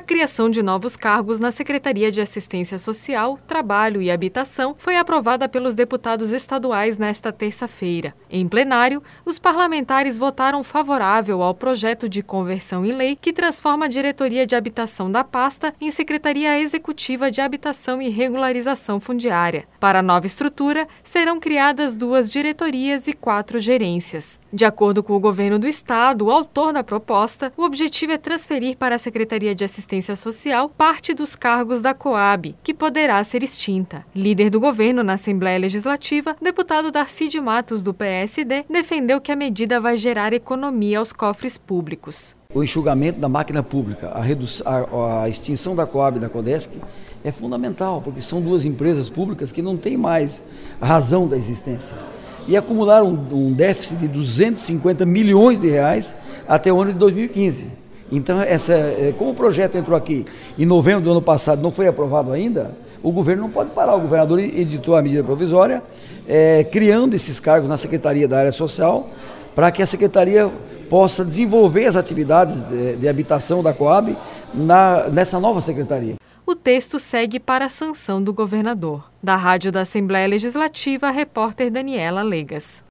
criação de novos cargos na Secretaria de Assistência Social, Trabalho e Habitação foi aprovada pelos deputados estaduais nesta terça-feira. Em plenário, os parlamentares votaram favorável ao projeto de conversão em lei que transforma a Diretoria de Habitação da pasta em Secretaria Executiva de Habitação e Regularização Fundiária. Para a nova estrutura, serão criadas 2 diretorias e 4 gerências. De acordo com o governo do estado, o autor da proposta, o objetivo é transferir para a Secretaria de Assistência Social parte dos cargos da Coab, que poderá ser extinta. Líder do governo na Assembleia Legislativa, deputado Darcy de Matos, do PSD, defendeu que a medida vai gerar economia aos cofres públicos. O enxugamento da máquina pública, a extinção da Coab e da Codesc é fundamental, porque são 2 empresas públicas que não têm mais razão da existência. E acumularam um déficit de 250 milhões de reais até o ano de 2015. Então, como o projeto entrou aqui em novembro do ano passado, não foi aprovado ainda, o governo não pode parar. O governador editou a medida provisória, criando esses cargos na Secretaria da Área Social, para que a Secretaria possa desenvolver as atividades de habitação da Coab nessa nova Secretaria. O texto segue para a sanção do governador. Da Rádio da Assembleia Legislativa, a repórter Daniela Legas.